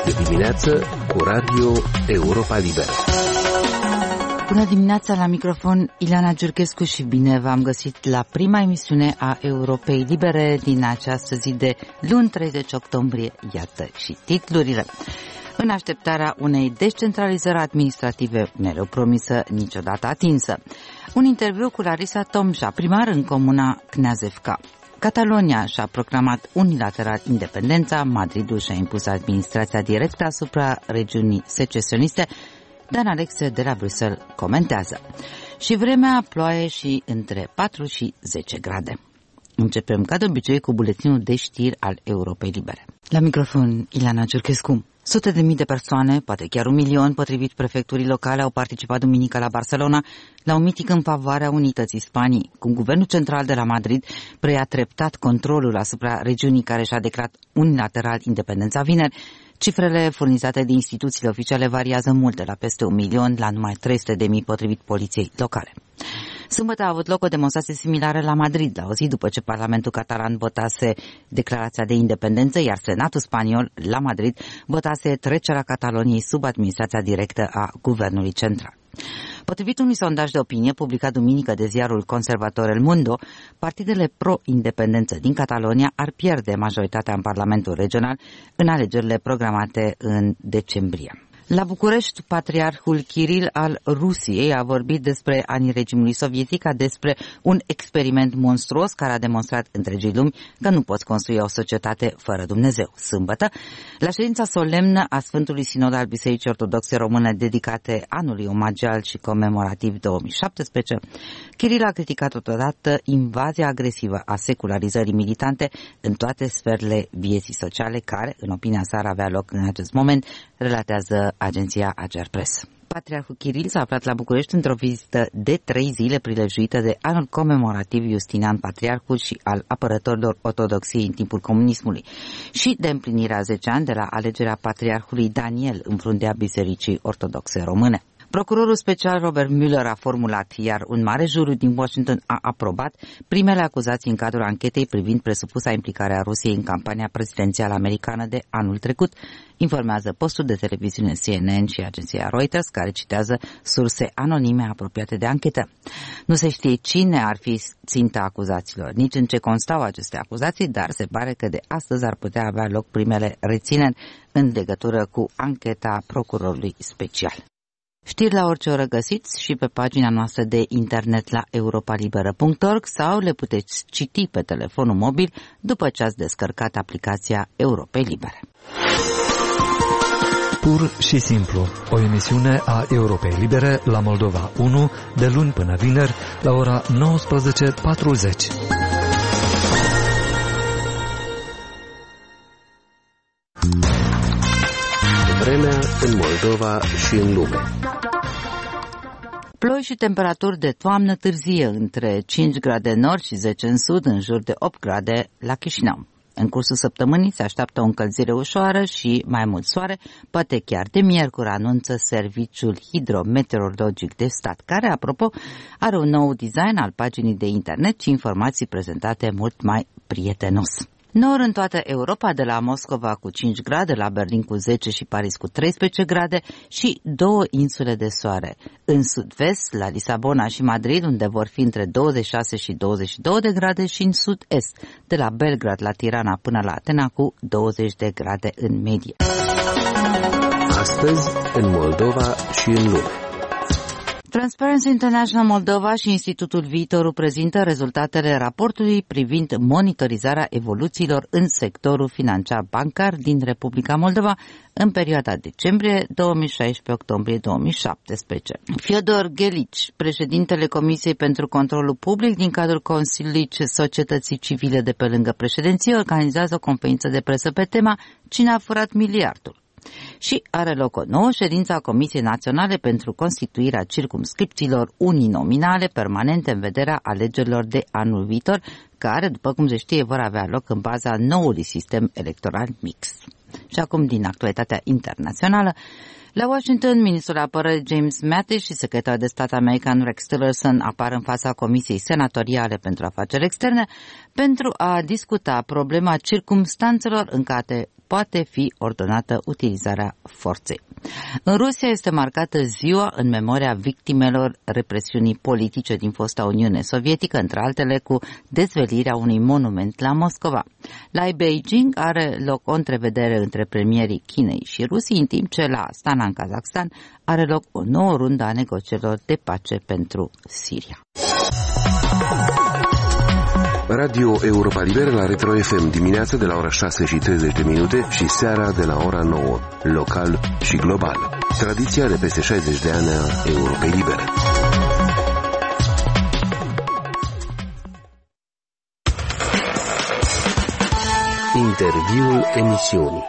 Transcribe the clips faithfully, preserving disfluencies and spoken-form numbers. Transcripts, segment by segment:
Este dimineață cu Radio Europa Liberă. Bună dimineața, la microfon Ileana Giurchescu și bine v-am găsit la prima emisiune a Europei Libere din această zi de luni treizeci octombrie. Iată și titlurile. În așteptarea unei descentralizări administrative mereu promisă, niciodată atinsă. Un interviu cu Larisa Tomja, primar în comuna Knezevca. Catalonia și-a proclamat unilateral independența, Madridul și-a impus administrația directă asupra regiunii secesioniste. Dan Alexe de la Bruxelles comentează. Și vremea, ploaie și între patru și zece grade. Începem ca de obicei cu buletinul de știri al Europei Libere. La microfon Ileana Giurchescu. Sute de mii de persoane, poate chiar un milion, potrivit prefecturii locale, au participat duminică la Barcelona la un miting în favoarea unității Spaniei. Cum guvernul central de la Madrid preia treptat controlul asupra regiunii care și-a declarat unilateral independența vineri, cifrele furnizate de instituțiile oficiale variază mult, de la peste un milion la numai trei sute de mii potrivit poliției locale. Sâmbătă a avut loc o demonstrație similară la Madrid, la o zi după ce Parlamentul catalan votase declarația de independență, iar Senatul spaniol la Madrid votase trecerea Cataloniei sub administrația directă a guvernului central. Potrivit unui sondaj de opinie publicat duminică de ziarul conservator El Mundo, partidele pro-independență din Catalonia ar pierde majoritatea în Parlamentul regional în alegerile programate în decembrie. La București, patriarhul Kiril al Rusiei a vorbit despre anii regimului sovietic ca despre un experiment monstruos care a demonstrat întregii lumi că nu poți construi o societate fără Dumnezeu. Sâmbătă, la ședința solemnă a Sfântului Sinod al Bisericii Ortodoxe Române dedicate anului omagial și comemorativ două mii șaptesprezece, Kiril a criticat totodată invazia agresivă a secularizării militante în toate sferele vieții sociale care, în opinia sa, ar avea loc în acest moment, relatează agenția Agerpres. Patriarhul Kiril s-a aflat la București într-o vizită de trei zile prilejuită de anul comemorativ Justinian Patriarhul și al apărătorilor ortodoxiei în timpul comunismului și de împlinirea zece ani de la alegerea patriarhului Daniel în fruntea Bisericii Ortodoxe Române. Procurorul special Robert Mueller a formulat, iar un mare juriu din Washington a aprobat primele acuzații în cadrul anchetei privind presupusa implicare a Rusiei în campania prezidențială americană de anul trecut, informează postul de televiziune C N N și agenția Reuters, care citează surse anonime apropiate de anchetă. Nu se știe cine ar fi ținta acuzațiilor, nici în ce constau aceste acuzații, dar se pare că de astăzi ar putea avea loc primele rețineri în legătură cu ancheta procurorului special. Știri la orice oră găsiți și pe pagina noastră de internet la europa liberă punct org sau le puteți citi pe telefonul mobil după ce ați descărcat aplicația Europei Libere. Pur și simplu, o emisiune a Europei Libere la Moldova unu de luni până vineri la ora nouăsprezece patruzeci. Vremea în Moldova și în lume. Ploi și temperaturi de toamnă târzie, între cinci grade în nord și zece în sud, în jur de opt grade la Chișinău. În cursul săptămânii se așteaptă o încălzire ușoară și mai mult soare, poate chiar de miercuri, anunță Serviciul Hidrometeorologic de Stat, care, apropo, are un nou design al paginii de internet și informații prezentate mult mai prietenos. Nor în toată Europa, de la Moscova cu cinci grade, la Berlin cu zece și Paris cu treisprezece grade și două insule de soare. În sud-vest, la Lisabona și Madrid, unde vor fi între douăzeci și șase și douăzeci și două de grade și în sud-est, de la Belgrad la Tirana până la Atena cu douăzeci de grade în medie. Astăzi, în Moldova și în lume. Transparency International Moldova și Institutul Viitorul prezintă rezultatele raportului privind monitorizarea evoluțiilor în sectorul financiar bancar din Republica Moldova în perioada decembrie două mii șaisprezece-octombrie două mii șaptesprezece. Fiodor Ghelici, președintele Comisiei pentru Controlul Public din cadrul Consiliului Societății Civile de pe lângă președinție, organizează o conferință de presă pe tema Cine a furat miliardul? Și are loc o nouă ședință a Comisiei Naționale pentru constituirea circumscripțiilor uninominale permanente în vederea alegerilor de anul viitor, care, după cum se știe, vor avea loc în baza noului sistem electoral mixt. Și acum, din actualitatea internațională, la Washington, ministrul apărării James Mattis și secretarul de stat american Rex Tillerson apar în fața Comisiei Senatoriale pentru Afaceri Externe pentru a discuta problema circumstanțelor în care poate fi ordonată utilizarea forței. În Rusia este marcată ziua în memoria victimelor represiunii politice din fosta Uniune Sovietică, între altele cu dezvelirea unui monument la Moscova. La Beijing are loc o întrevedere între premierii Chinei și Rusiei, în timp ce la Astana, în Kazakhstan, are loc o nouă rundă a negocierilor de pace pentru Siria. Radio Europa Liberă la Retro F M, dimineața de la ora șase și treizeci de minute și seara de la ora nouă, local și global. Tradiția de peste șaizeci de ani a Europei Libere. Interviul emisiunii.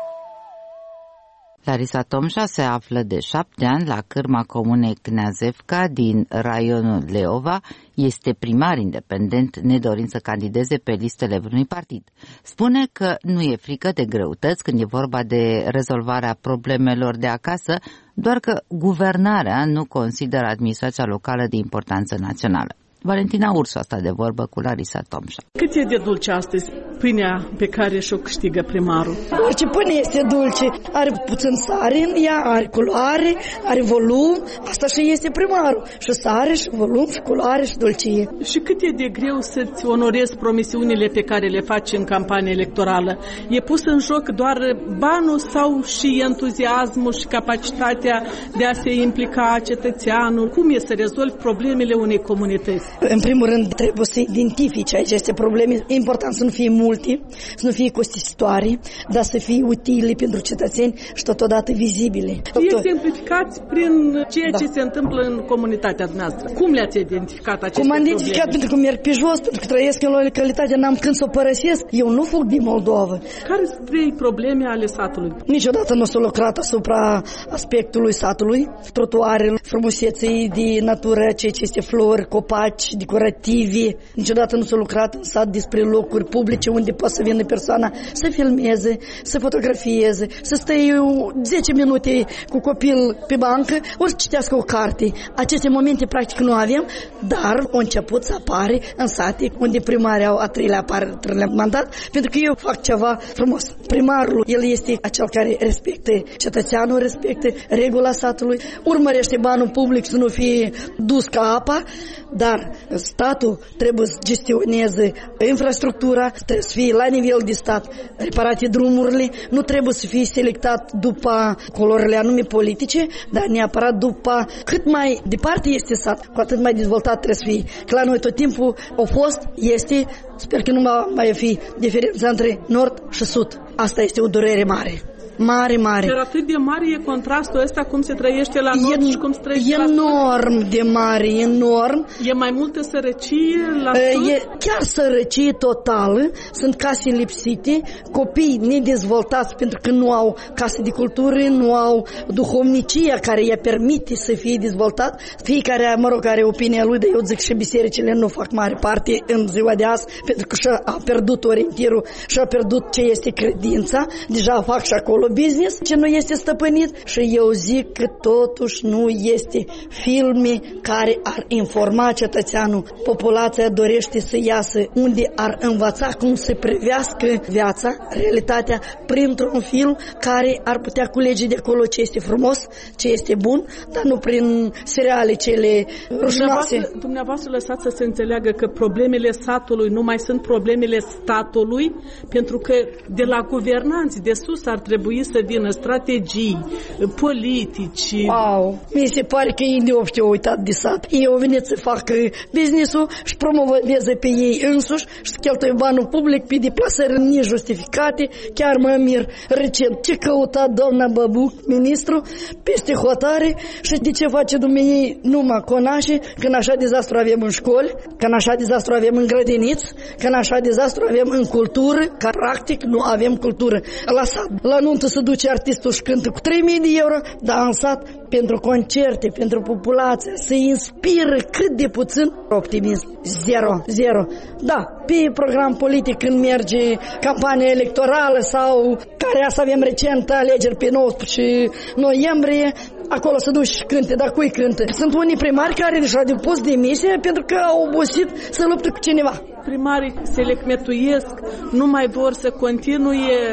Larisa Tomșa se află de șapte ani la cârma comunei Kneazevka din raionul Leova. Este primar independent, nedorind să candideze pe listele vreunui partid. Spune că nu e frică de greutăți când e vorba de rezolvarea problemelor de acasă, doar că guvernarea nu consideră administrația locală de importanță națională. Valentina Ursu a stat de vorbă cu Larisa Tomșa. Cât e de dulce astăzi pâinea pe care și-o câștigă primarul? Orice pâine este dulce. Are puțin sare în ea, are culoare, are volum. Asta și este primarul. Și sare, și volum, și culoare, și dulcie. Și cât e de greu să-ți onorezi promisiunile pe care le faci în campanie electorală? E pus în joc doar banul sau și entuziasmul și capacitatea de a se implica cetățeanul? Cum e să rezolvi problemele unei comunități? În primul rând trebuie să identifici aceste probleme. E important să nu fie multe, să nu fie costisitoare, dar să fie utile pentru cetățeni și totodată vizibile. Fie exemplificați prin ceea da. ce se întâmplă în comunitatea noastră. Cum le-ați identificat aceste probleme? Cum am identificat? Pentru că merg pe jos, pentru că trăiesc în localitate, n-am când să o părăsesc. Eu nu fug din Moldova. Care sunt trei probleme ale satului? Niciodată nu s-a lucrat asupra aspectului satului, trotuarele, frumuseței de natură, ceea ce este flori, copaci, decorativi. Niciodată nu s-a lucrat în sat despre locuri publice unde poate să vină persoana să filmeze, să fotografieze, să stai zece minute cu copil pe bancă, ori să citească o carte. Aceste momente practic nu avem, dar au început să apare în sate unde primarii au a treilea, apar, treilea mandat, pentru că eu fac ceva frumos. Primarul, el este acel care respectă cetățeanul, respectă regula satului, urmărește banul public să nu fie dus ca apa, dar statul trebuie să gestioneze infrastructura, trebuie să fie la nivel de stat reparate drumurile, nu trebuie să fie selectat după culorile anume politice, dar neapărat după cât mai departe este sat, cu atât mai dezvoltat trebuie să fie. Că la noi tot timpul a fost, este, sper că nu va mai fi diferența între nord și sud. Asta este o durere mare. Mare, mare. Dar atât de mare e contrastul ăsta cum se trăiește la nord e, și cum se trăiește la enorm sud? de mare, enorm. E mai multă sărăcie la sud? E chiar sărăcie totală. Sunt case lipsite, copii nedezvoltați pentru că nu au case de cultură, nu au duhovnicia care i-a permite să fie dezvoltat. Fiecare, mă rog, are opinia lui, dar eu zic și bisericile nu fac mare parte în ziua de azi pentru că și-a pierdut orientirul, și-a pierdut ce este credința. Deja fac și acolo business, ce nu este stăpânit și eu zic că totuși nu este filme care ar informa cetățeanul. Populația dorește să iasă unde ar învăța cum să privească viața, realitatea, printr-un film care ar putea culege de acolo ce este frumos, ce este bun, dar nu prin seriale cele rușinoase. Dumneavoastră, dumneavoastră lăsați să se înțeleagă că problemele satului nu mai sunt problemele statului, pentru că de la guvernanți de sus ar trebui să vină strategii, politici. Wow, mi se pare că ei de obște au uitat de sat. Ei au venit să facă business-ul și promoveze pe ei însuși și să cheltuie banul public pe deplasări nejustificate. Chiar mă mir recent ce căuta doamna Băbuc, ministru, peste hotare și de ce face dumneavoastră numai conașe, când așa dezastru avem în școli, când așa dezastru avem în grădiniți, când așa dezastru avem în cultură, că practic nu avem cultură. La sat, la nuntă se duce artistul și cântă cu trei mii de euro, dar în sat pentru concerte, pentru populație, se inspiră cât de puțin optimism. Zero, zero. Da, pe program politic când merge campania electorală sau care să avem recent alegeri pe nouăsprezece noiembrie, acolo se duce și cânte, dar cui cântă? Sunt unii primari care deja de pus demisia pentru că au obosit să lupte cu cineva. Primarii se lecmetuiesc, nu mai vor să continue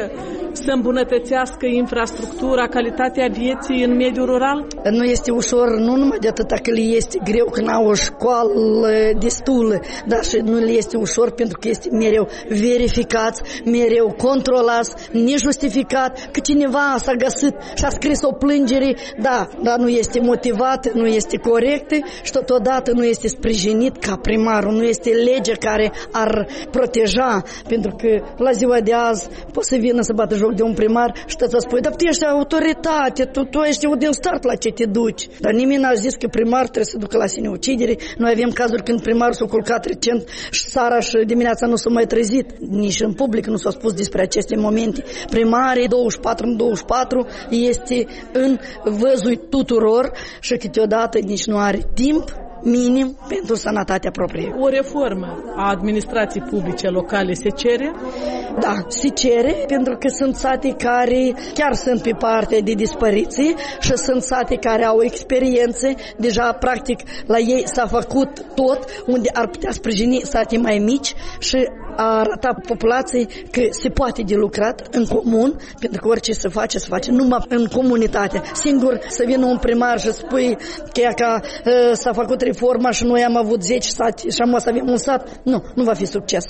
să îmbunătățească infrastructura, calitatea vieții în mediul rural? Nu este ușor, nu numai de atâta că le este greu că n-au o școală destulă, dar și nu le este ușor pentru că este mereu verificați, mereu controlați, nejustificat, că cineva s-a găsit și a scris o plângere, da, dar nu este motivat, nu este corect și totodată nu este sprijinit ca primarul, nu este legea care ar proteja, pentru că la ziua de azi poți să vină să bată joc de un primar și să spui, dar tu ești autoritate, tu, tu ești din start la ce te duci. Dar nimeni n-a zis că primar trebuie să ducă la sinucidere. Noi avem cazuri când primarul s-a culcat recent și seara și dimineața nu s-a mai trezit. Nici în public nu s-a spus despre aceste momente. Primarii douăzeci și patru în douăzeci și patru este în văzul tuturor și câteodată nici nu are timp minim pentru sănătatea proprie. O reformă a administrației publice locale se cere? Da, se cere, pentru că sunt sate care chiar sunt pe partea de dispariție și sunt sate care au experiențe. Deja, practic, la ei s-a făcut tot unde ar putea sprijini sate mai mici și a arătat populației că se poate de lucrat în comun, pentru că orice se face, se face numai în comunitate. Singur să vină un primar și spui că, că uh, s-a făcut reforma și noi am avut zece sate și am să avem un sat, nu, nu va fi succes.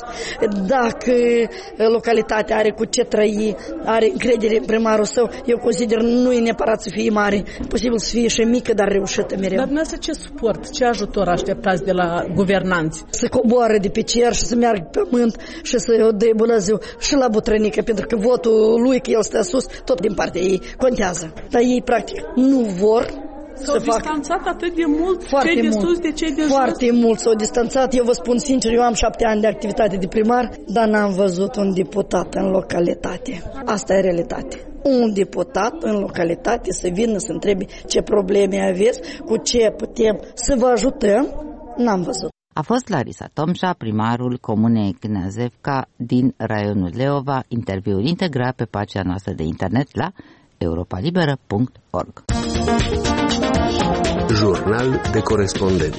Dacă localitatea are cu ce trăi, are încredere în primarul său, eu consider nu e neapărat să fie mare, posibil să fie și mică, dar reușită mereu. Dar dumneavoastră ce suport, ce ajutor așteptați de la guvernanți? Să coboare de pe cer și să meargă pe pământ și să dea bună ziua și la bătrânică, pentru că votul lui, că el stă sus, tot din partea ei contează. Dar ei, practic, nu vor S-au distanțat atât de mult foarte cei de mult, sus de cei de foarte jos? mult s-au distanțat. Eu vă spun sincer, eu am șapte ani de activitate de primar, dar n-am văzut un deputat în localitate. Asta e realitate. Un deputat în localitate să vină să întrebe ce probleme aveți, cu ce putem să vă ajutăm, n-am văzut. A fost Larisa Tomșa, primarul comunei Knezevca din raionul Leova, interviul integral pe pagina noastră de internet la europa liberă punct org. Jurnal de corespondent.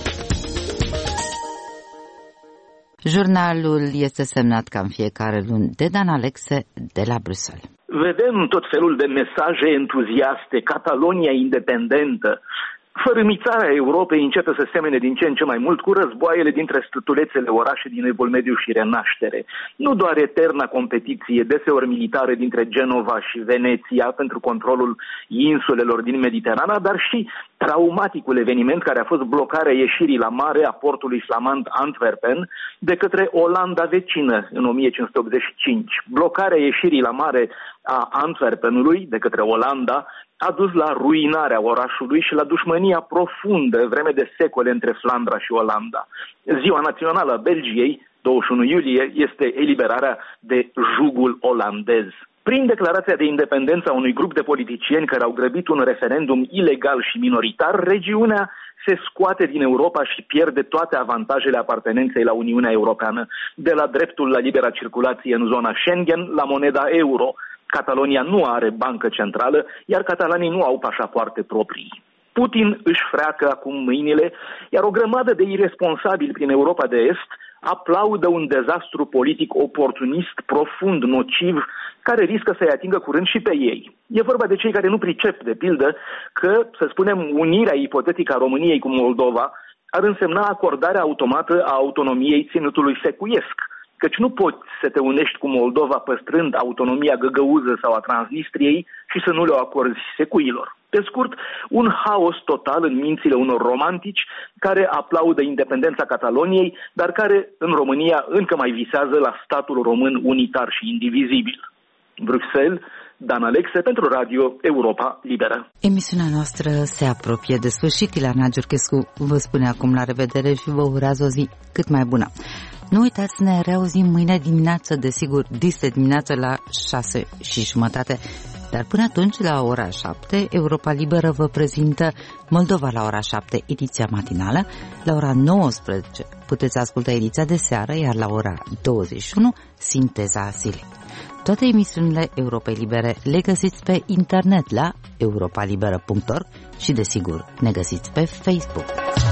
Jurnalul este semnat ca în fiecare luni de Dan Alexe de la Bruxelles. Vedem tot felul de mesaje entuziaste, Catalonia independentă. Fărâmițarea Europei începe să semene din ce în ce mai mult cu războaiele dintre stâtulețele orașe din Evul Mediu și Renaștere. Nu doar eterna competiție, deseori militară, dintre Genova și Veneția pentru controlul insulelor din Mediterana, dar și traumaticul eveniment care a fost blocarea ieșirii la mare a portului flamand Antwerpen de către Olanda vecină în o mie cinci sute optzeci și cinci. Blocarea ieșirii la mare a Antwerpenului de către Olanda a dus la ruinarea orașului și la dușmânia profundă vreme de secole între Flandra și Olanda. Ziua națională a Belgiei, douăzeci și unu iulie, este eliberarea de jugul olandez. Prin declarația de independență a unui grup de politicieni care au grăbit un referendum ilegal și minoritar, regiunea se scoate din Europa și pierde toate avantajele apartenenței la Uniunea Europeană, de la dreptul la libera circulație în zona Schengen la moneda euro. Catalonia nu are bancă centrală, iar catalanii nu au pașapoarte proprii. Putin își freacă acum mâinile, iar o grămadă de irresponsabili prin Europa de Est aplaudă un dezastru politic oportunist, profund, nociv, care riscă să-i atingă curând și pe ei. E vorba de cei care nu pricep, de pildă, că, să spunem, unirea ipotetică a României cu Moldova ar însemna acordarea automată a autonomiei ținutului secuiesc, căci nu poți să te unești cu Moldova păstrând autonomia găgăuză sau a Transnistriei și să nu le acorzi secuilor. Pe scurt, un haos total în mințile unor romantici care aplaudă independența Cataloniei, dar care în România încă mai visează la statul român unitar și indivizibil. Bruxelles, Dan Alexe pentru Radio Europa Liberă. Emisiunea noastră se apropie de sfârșit. Ileana Giurchescu vă spune acum la revedere și vă urează o zi cât mai bună. Nu uitați să ne reauzim mâine dimineață, desigur, dis de dimineață la șase și jumătate. Dar până atunci, la ora șapte, Europa Liberă vă prezintă Moldova la ora șapte, ediția matinală. La ora nouăsprezece puteți asculta ediția de seară, iar la ora douăzeci și unu, sinteza zilei. Toate emisiunile Europei Libere le găsiți pe internet la europa liberă punct org și, desigur, ne găsiți pe Facebook.